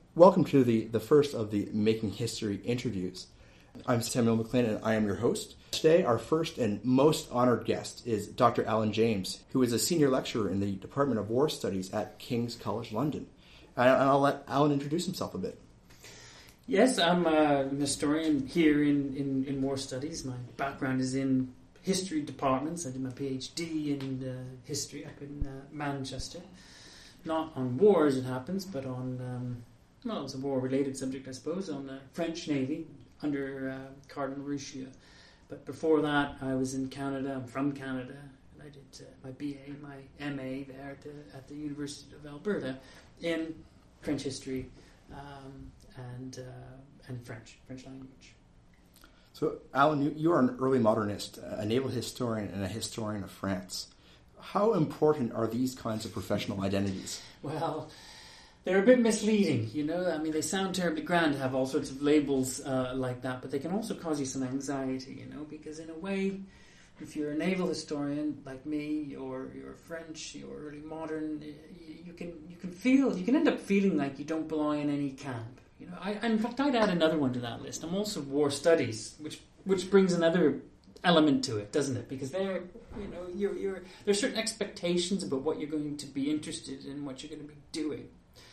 Welcome to the first of the Making History interviews. I'm Samuel McLean and I am your host. Today our first and most honored guest is Dr. Alan James, who is a senior lecturer in the Department of War Studies at King's College London. And I'll let Alan introduce himself a bit. Yes, I'm an historian here in War Studies. My background is in history departments. I did my PhD in history up in Manchester. Not on war as it happens, but on... it was a war-related subject, I suppose, on the French Navy under Cardinal Richelieu. But before that, I was in Canada. I'm from Canada. And I did my BA, my MA there at the University of Alberta in French history and French language. So, Alan, you are an early modernist, a naval historian, and a historian of France. How important are these kinds of professional identities? Well, they're a bit misleading, you know. I mean, they sound terribly grand to have all sorts of labels like that, but they can also cause you some anxiety, you know, because in a way, if you're a naval historian like me, or you're French, or early modern, you can end up feeling like you don't belong in any camp. You know, in fact, I'd add another one to that list. I'm also war studies, which brings another element to it, doesn't it? Because there's certain expectations about what you're going to be interested in, what you're going to be doing.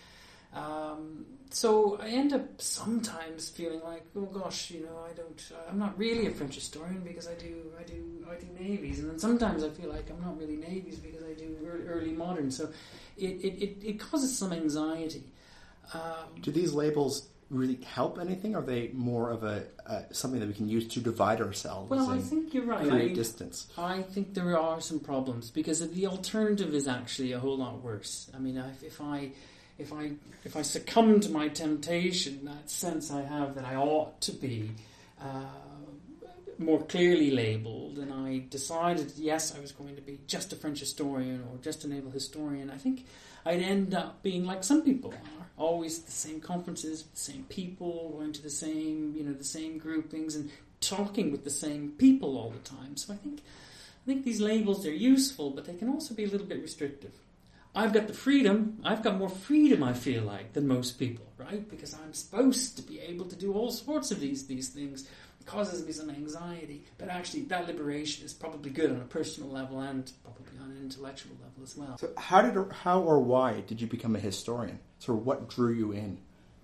So I end up sometimes feeling like, oh gosh, you know, I'm not really a French historian because I do navies, and then sometimes I feel like I'm not really navies because I do early modern. So it causes some anxiety. Do these labels really help anything? Or are they more of a something that we can use to divide ourselves? Well, I think you're right. Create distance. I think there are some problems because the alternative is actually a whole lot worse. I mean, if I succumb to my temptation, that sense I have that I ought to be more clearly labelled, and I decided, yes, I was going to be just a French historian or just a naval historian, I think I'd end up being like some people are, always at the same conferences, with the same people, going to the same groupings, and talking with the same people all the time. So I think these labels are useful, but they can also be a little bit restrictive. I've got more freedom, I feel like, than most people, right? Because I'm supposed to be able to do all sorts of these things. It causes me some anxiety, but actually that liberation is probably good on a personal level and probably on an intellectual level as well. So how or why did you become a historian? So what drew you in?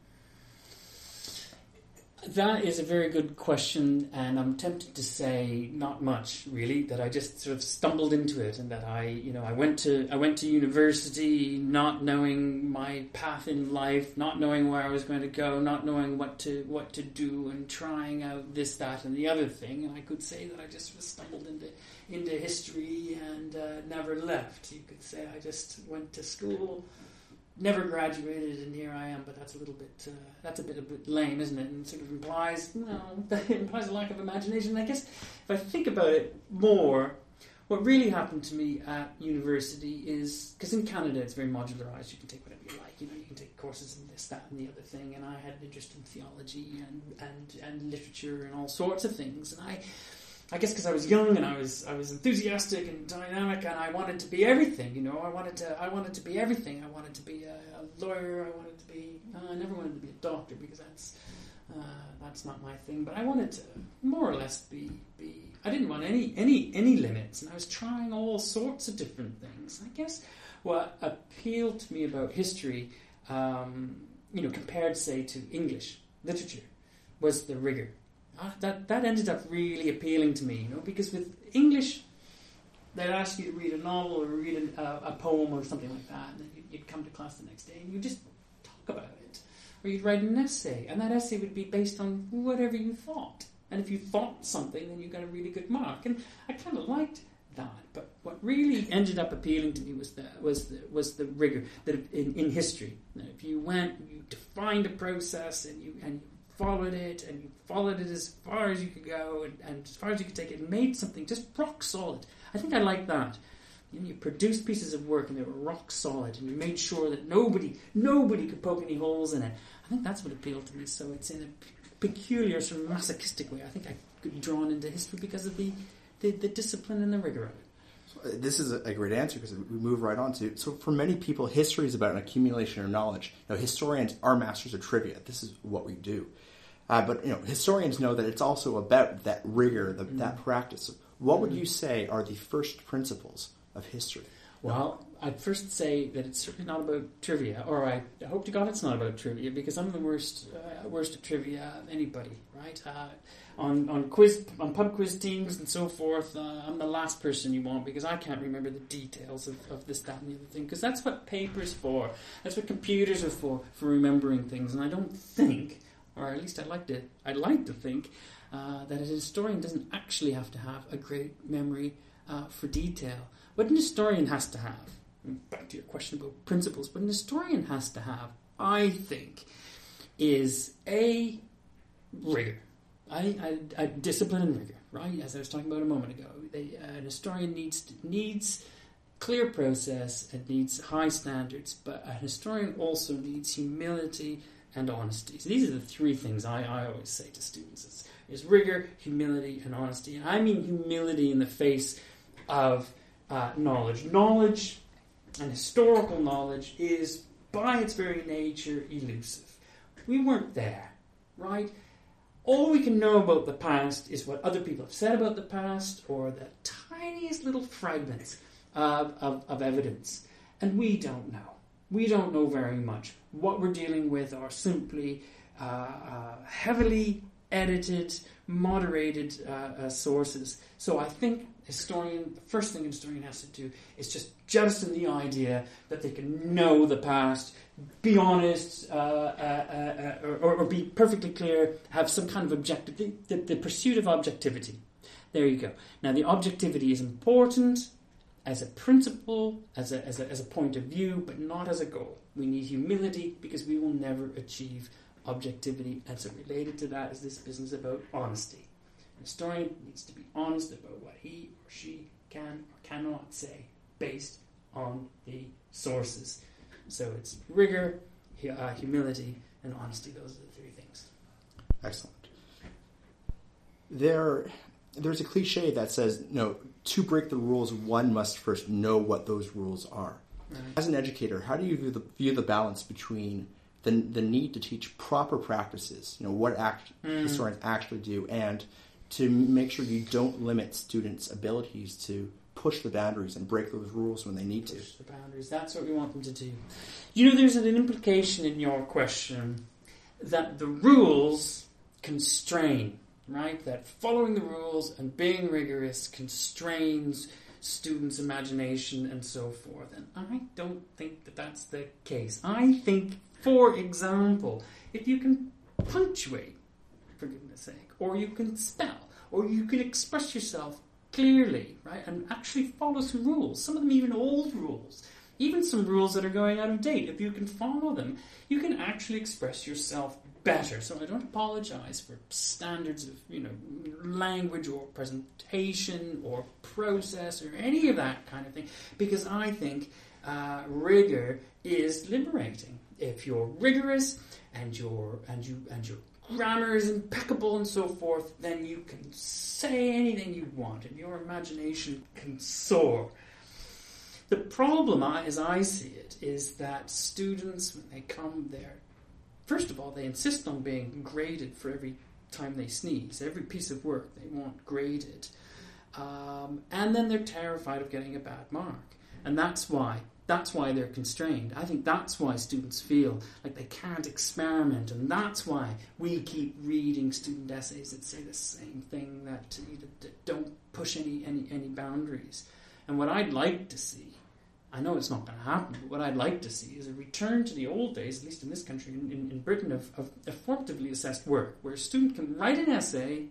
That is a very good question, and I'm tempted to say not much, really, that I just sort of stumbled into it, and that I went to university not knowing my path in life, not knowing where I was going to go, not knowing what to do, and trying out this, that, and the other thing, and I could say that I just sort of stumbled into history and never left. You could say I just went to school, never graduated, and here I am. But that's a bit lame, isn't it? And sort of implies a lack of imagination. I guess if I think about it more, what really happened to me at university is, because in Canada it's very modularized. You can take whatever you like. You know, you can take courses in this, that, and the other thing. And I had an interest in theology and literature and all sorts of things. And I guess because I was young and I was enthusiastic and dynamic, and I wanted to be everything. You know, I wanted to be everything. I wanted to be a lawyer. I never wanted to be a doctor because that's not my thing. But I wanted to more or less be. I didn't want any limits, and I was trying all sorts of different things. I guess what appealed to me about history, compared say to English literature, was the rigor. That ended up really appealing to me, you know, because with English, they'd ask you to read a novel or read a poem or something like that, and then you'd come to class the next day and you'd just talk about it. Or you'd write an essay, and that essay would be based on whatever you thought. And if you thought something, then you got a really good mark. And I kind of liked that. But what really ended up appealing to me was the rigor that in history. That if you defined a process and you followed it, and you followed it as far as you could go, and as far as you could take it, and made something just rock solid. I think I liked that. You produced pieces of work, and they were rock solid, and you made sure that nobody could poke any holes in it. I think that's what appealed to me. So it's in a peculiar, sort of masochistic way. I think I got drawn into history because of the discipline and the rigor of it. This is a great answer because we move right on to. So, for many people, history is about an accumulation of knowledge. Historians are masters of trivia. This is what we do. But historians know that it's also about that rigor, that practice. What would you say are the first principles of history? Well, I'd first say that it's certainly not about trivia, or I hope to God it's not about trivia, because I'm the worst at trivia of anybody, right? On pub quiz teams and so forth, I'm the last person you want because I can't remember the details of this, that, and the other thing, because that's what paper's for. That's what computers are for remembering things, and I don't think, or at least I'd like to think, that a historian doesn't actually have to have a great memory for detail. What an historian has to have, back to your question about principles, what an historian has to have, I think, is a rigor. I discipline and rigor, right? As I was talking about a moment ago. An historian needs clear process and needs high standards, but a historian also needs humility and honesty. So these are the three things I always say to students. Is rigor, humility, and honesty. And I mean humility in the face of knowledge. Knowledge and historical knowledge is, by its very nature, elusive. We weren't there, right? All we can know about the past is what other people have said about the past, or the tiniest little fragments of evidence. And we don't know. We don't know very much. What we're dealing with are simply heavily edited, moderated sources. So I think the first thing a historian has to do is just jettison the idea that they can know the past, be honest, or be perfectly clear, have some kind of objective, the pursuit of objectivity. There you go. Now, the objectivity is important as a principle, as a point of view, but not as a goal. We need humility because we will never achieve objectivity, and so related to that is this business about honesty. An historian needs to be honest about what he or she can or cannot say based on the sources. So it's rigor, humility, and honesty. Those are the three things. Excellent. There's a cliche that says, to break the rules, one must first know what those rules are. Right. As an educator, how do you view the balance between the need to teach proper practices, what historians actually do, and to make sure you don't limit students' abilities to push the boundaries and break those rules when they need to? Push the boundaries. That's what we want them to do. There's an implication in your question that the rules constrain, right? That following the rules and being rigorous constrains students' imagination and so forth. And I don't think that that's the case. I think, for example, if you can punctuate, for goodness sake, or you can spell, or you can express yourself clearly, right, and actually follow some rules, some of them even old rules, even some rules that are going out of date, if you can follow them, you can actually express yourself better. So I don't apologize for standards of, language or presentation or process or any of that kind of thing, because I think rigor is liberating. If you're rigorous and your grammar is impeccable and so forth, then you can say anything you want and your imagination can soar. The problem, as I see it, is that students, when they come there, first of all, they insist on being graded for every time they sneeze. Every piece of work they want graded. And then they're terrified of getting a bad mark. And that's why they're constrained. I think that's why students feel like they can't experiment, and that's why we keep reading student essays that say the same thing, that don't push any boundaries. And what I'd like to see, I know it's not going to happen, but what I'd like to see is a return to the old days, at least in this country, in Britain, of formatively assessed work, where a student can write an essay,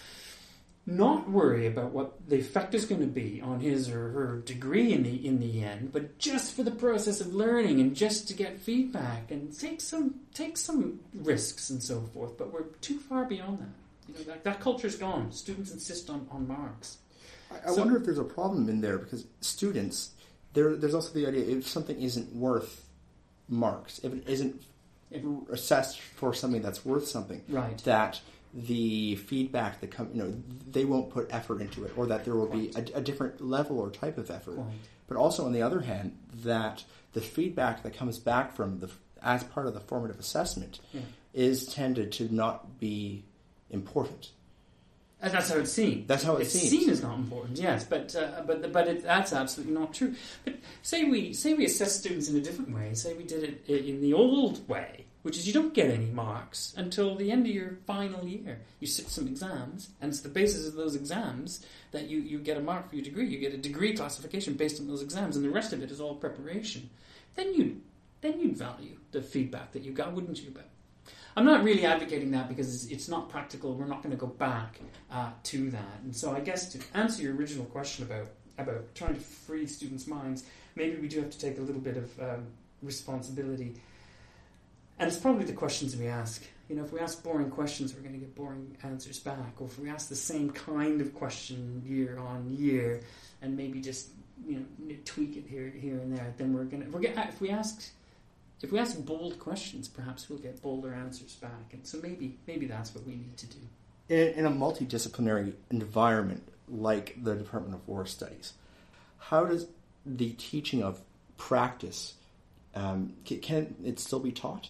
not worry about what the effect is going to be on his or her degree in the end, but just for the process of learning and just to get feedback and take some risks and so forth. But we're too far beyond that. That culture's gone. Students insist on marks. I wonder if there's a problem in there, because students, there's also the idea, if something isn't worth marks, if it isn't assessed for something that's worth something, right, that the feedback that they won't put effort into it, or that there will be a different level or type of effort. But also, on the other hand, that the feedback that comes back from as part of the formative assessment is tended to not be important. And that's how it's seen. That's how it's seen as not important. Yes, but that's absolutely not true. But say we assess students in a different way. Say we did it in the old way, which is you don't get any marks until the end of your final year. You sit some exams, and it's the basis of those exams that you get a mark for your degree. You get a degree classification based on those exams, and the rest of it is all preparation. Then you'd value the feedback that you got, wouldn't you? But I'm not really advocating that because it's not practical. We're not going to go back to that. And so I guess to answer your original question about trying to free students' minds, maybe we do have to take a little bit of responsibility. And it's probably the questions we ask. If we ask boring questions, we're going to get boring answers back. Or if we ask the same kind of question year on year, and maybe just tweak it here and there, then if we ask bold questions, perhaps we'll get bolder answers back. And so maybe that's what we need to do. In a multidisciplinary environment like the Department of War Studies, how does the teaching of practice, can it still be taught?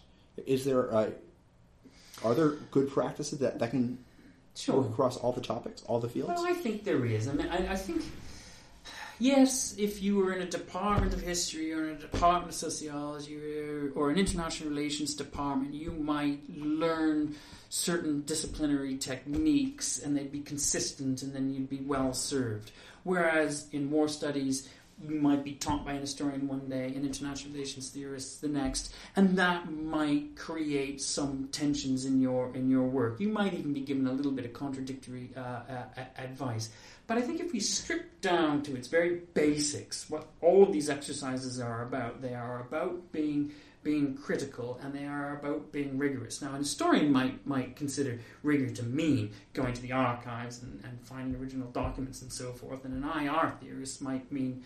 Are there good practices that can work across all the topics, all the fields? Well, I think there is. I mean, I think, yes, if you were in a department of history or in a department of sociology or an international relations department, you might learn certain disciplinary techniques and they'd be consistent, and then you'd be well served. Whereas in war studies, you might be taught by an historian one day, an international relations theorist the next, and that might create some tensions in your work. You might even be given a little bit of contradictory advice. But I think if we strip down to its very basics, what all of these exercises are about, they are about being critical, and they are about being rigorous. Now, an historian might consider rigor to mean going to the archives and finding original documents and so forth, and an IR theorist might mean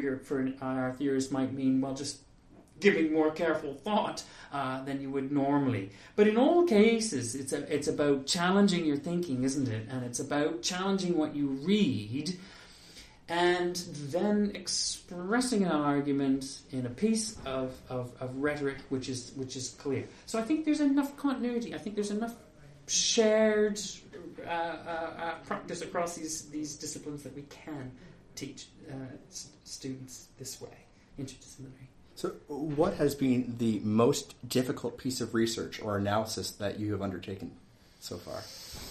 just giving more careful thought than you would normally. But in all cases, it's about challenging your thinking, isn't it? And it's about challenging what you read, and then expressing an argument in a piece of rhetoric which is clear. So I think there's enough continuity. I think there's enough shared practice across these disciplines that we can teach students this way, interdisciplinary. So what has been the most difficult piece of research or analysis that you have undertaken so far?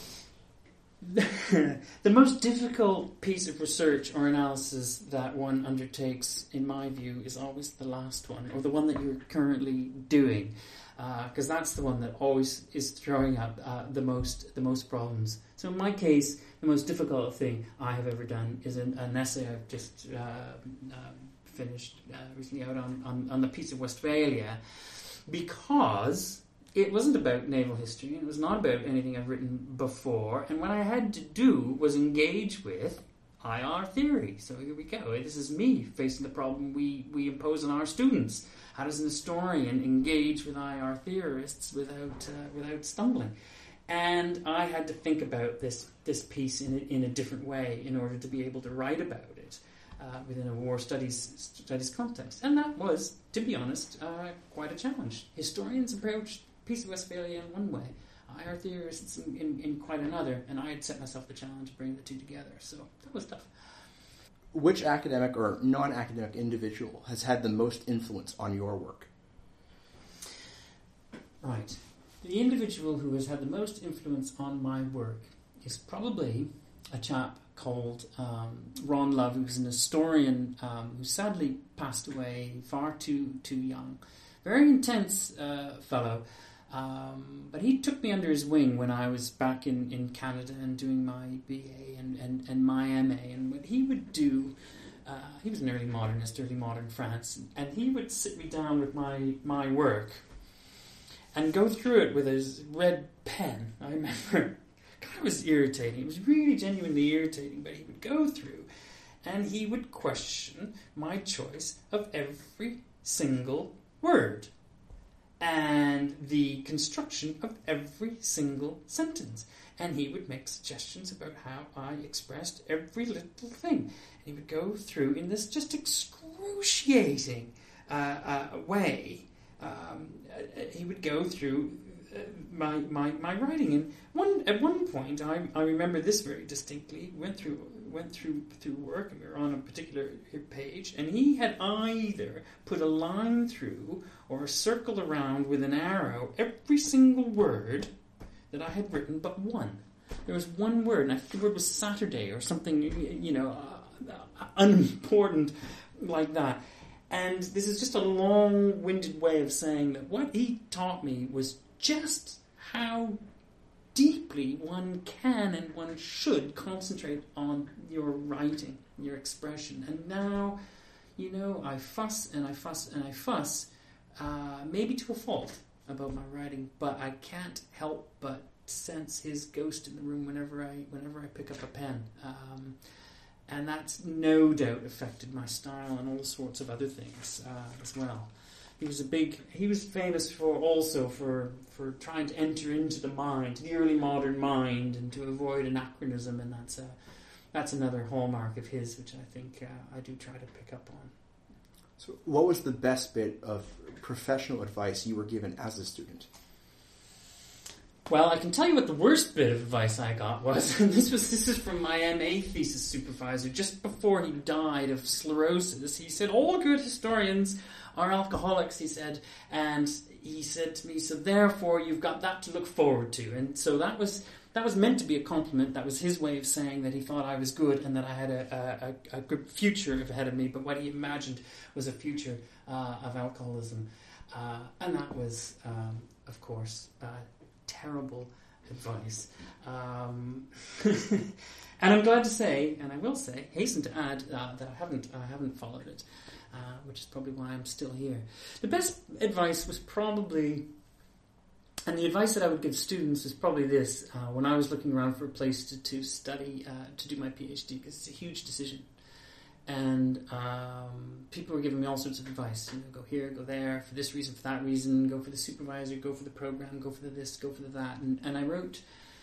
The most difficult piece of research or analysis that one undertakes, in my view, is always the last one, or the one that you're currently doing, because that's the one that always is throwing up the most problems. So in my case, the most difficult thing I have ever done is an essay I've just finished recently out on the Peace of Westphalia, because it wasn't about naval history, and it was not about anything I've written before, and what I had to do was engage with IR theory. So here we go. This is me facing the problem we impose on our students. How does an historian engage with IR theorists without stumbling? And I had to think about this piece in a different way in order to be able to write about it within a war studies context. And that was, to be honest, quite a challenge. Historians approached Peace of Westphalia in one way, IR theorists in quite another, and I had set myself the challenge of bringing the two together, so that was tough. Which academic or non-academic individual has had the most influence on your work? Right. The individual who has had the most influence on my work is probably a chap called Ron Love, who's an historian who sadly passed away far too young. Very intense fellow. But he took me under his wing when I was back in Canada and doing my BA and my MA. And what he would do, he was an early modernist, early modern France, and he would sit me down with my work and go through it with his red pen. I remember, God, it was irritating. It was really genuinely irritating, but he would go through and he would question my choice of every single word. and the construction of every single sentence. And he would make suggestions about how I expressed every little thing. And he would go through in this just excruciating way. He would go through my writing. And at one point, I remember this very distinctly. Went through work, and we were on a particular page, and he had either put a line through or circled around with an arrow every single word that I had written but one. There was one word, and I think the word was Saturday or something, unimportant like that. And this is just a long-winded way of saying that what he taught me was just how deeply one can and one should concentrate on your writing, your expression. And now, I fuss and I fuss and I fuss, maybe to a fault about my writing, but I can't help but sense his ghost in the room whenever I pick up a pen. And that's no doubt affected my style and all sorts of other things as well. He was famous for trying to enter into the mind, the early modern mind, and to avoid anachronism, and that's another hallmark of his, which I think I do try to pick up on. So what was the best bit of professional advice you were given as a student? Well, I can tell you what the worst bit of advice I got was, and this is from my MA thesis supervisor, just before he died of sclerosis. He said, all good historians are alcoholics, he said, and he said to me, so therefore you've got that to look forward to. And so that was meant to be a compliment. That was his way of saying that he thought I was good and that I had a good future ahead of me, but what he imagined was a future of alcoholism. And that was, of course, terrible advice. And I'm glad to say, and I will say, hasten to add, that I haven't followed it, which is probably why I'm still here. The best advice was probably, and the advice that I would give students is probably this, when I was looking around for a place to study, to do my PhD, because it's a huge decision. And people were giving me all sorts of advice. Go here, go there, for this reason, for that reason. Go for the supervisor, go for the program, go for the this, go for the that. And I wrote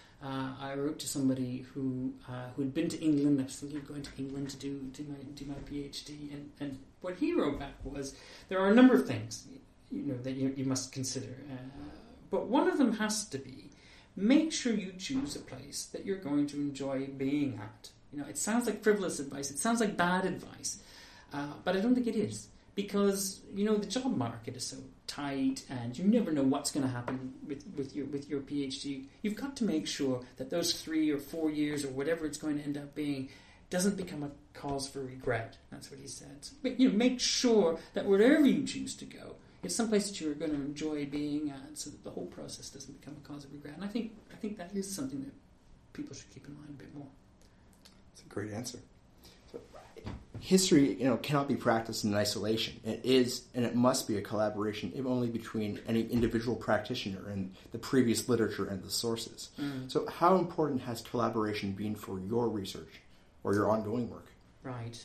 to somebody who had been to England. I was thinking of going to England to do my PhD. And what he wrote back was, there are a number of things that you must consider. But one of them has to be, make sure you choose a place that you're going to enjoy being at. It sounds like frivolous advice. It sounds like bad advice. But I don't think it is. Because, the job market is so tight and you never know what's going to happen with your PhD. You've got to make sure that those 3 or 4 years or whatever it's going to end up being doesn't become a cause for regret. That's what he said. So, make sure that wherever you choose to go, it's someplace that you're going to enjoy being at so that the whole process doesn't become a cause of regret. And I think that is something that people should keep in mind a bit more. That's a great answer. So, history, cannot be practiced in isolation. It is, and it must be a collaboration, if only between any individual practitioner and the previous literature and the sources. So, how important has collaboration been for your research or your ongoing work? Right.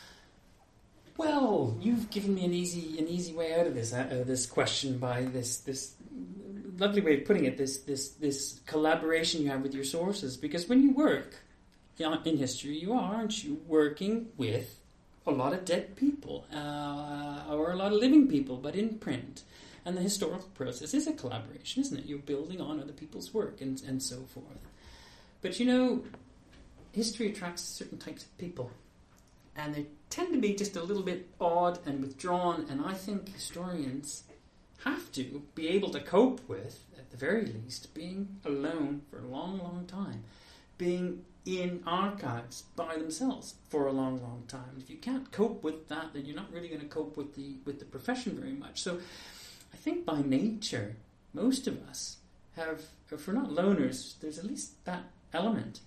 Well, you've given me an easy way out of this question by this lovely way of putting it. This collaboration you have with your sources, because when you work in history, aren't you working with a lot of dead people or a lot of living people, but in print? And the historical process is a collaboration, isn't it? You're building on other people's work and so forth. But history attracts certain types of people, and they tend to be just a little bit odd and withdrawn, and I think historians have to be able to cope with, at the very least, being alone for a long, long time, being in archives by themselves for a long, long time. If you can't cope with that, then you're not really going to cope with the profession very much. So I think by nature, most of us have, if we're not loners, there's at least that element.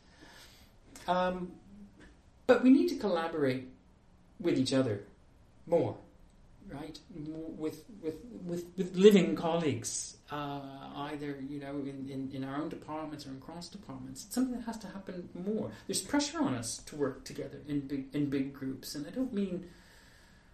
But we need to collaborate with each other more, right? With living colleagues, either in our own departments or in cross departments. It's something that has to happen more. There's pressure on us to work together in big groups, and I don't mean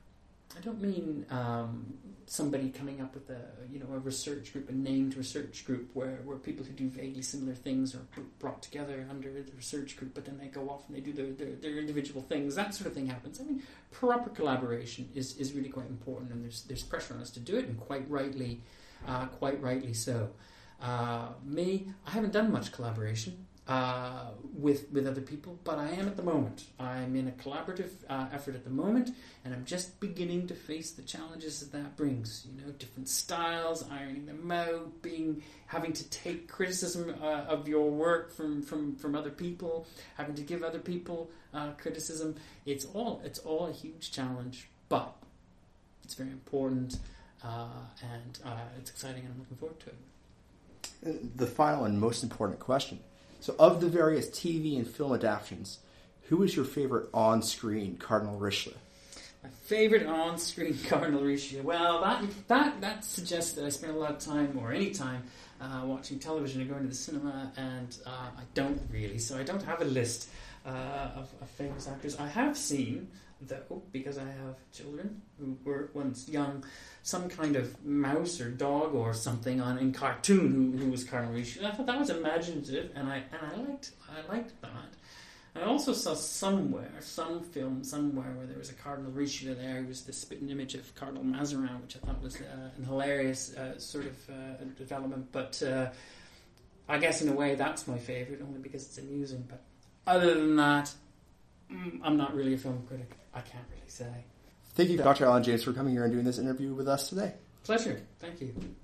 I don't mean somebody coming up with a research group, a named research group where people who do vaguely similar things are brought together under the research group, but then they go off and they do their individual things. That sort of thing happens. I mean, proper collaboration is really quite important, and there's pressure on us to do it, and quite rightly so. Me, I haven't done much collaboration with other people, but I am at the moment. I'm in a collaborative effort at the moment, and I'm just beginning to face the challenges that brings. Different styles, ironing them out, having to take criticism of your work from other people, having to give other people criticism. It's all a huge challenge, but it's very important, and it's exciting, and I'm looking forward to it. The final and most important question. So of the various TV and film adaptations, who is your favorite on-screen Cardinal Richelieu? My favorite on-screen Cardinal Richelieu? Well, that suggests that I spend a lot of time, or any time, watching television or going to the cinema, and I don't really. So I don't have a list of famous actors. I have seen, though, because I have children who were once young, some kind of mouse or dog or something in cartoon who was Cardinal Richelieu. I thought that was imaginative, and I liked that. I also saw some film somewhere where there was a Cardinal Richelieu there who was the spitting image of Cardinal Mazarin, which I thought was an hilarious sort of development. But I guess in a way that's my favourite, only because it's amusing. But other than that, I'm not really a film critic. I can't really say. Thank you, Dr. Alan James, for coming here and doing this interview with us today. Pleasure. Thank you.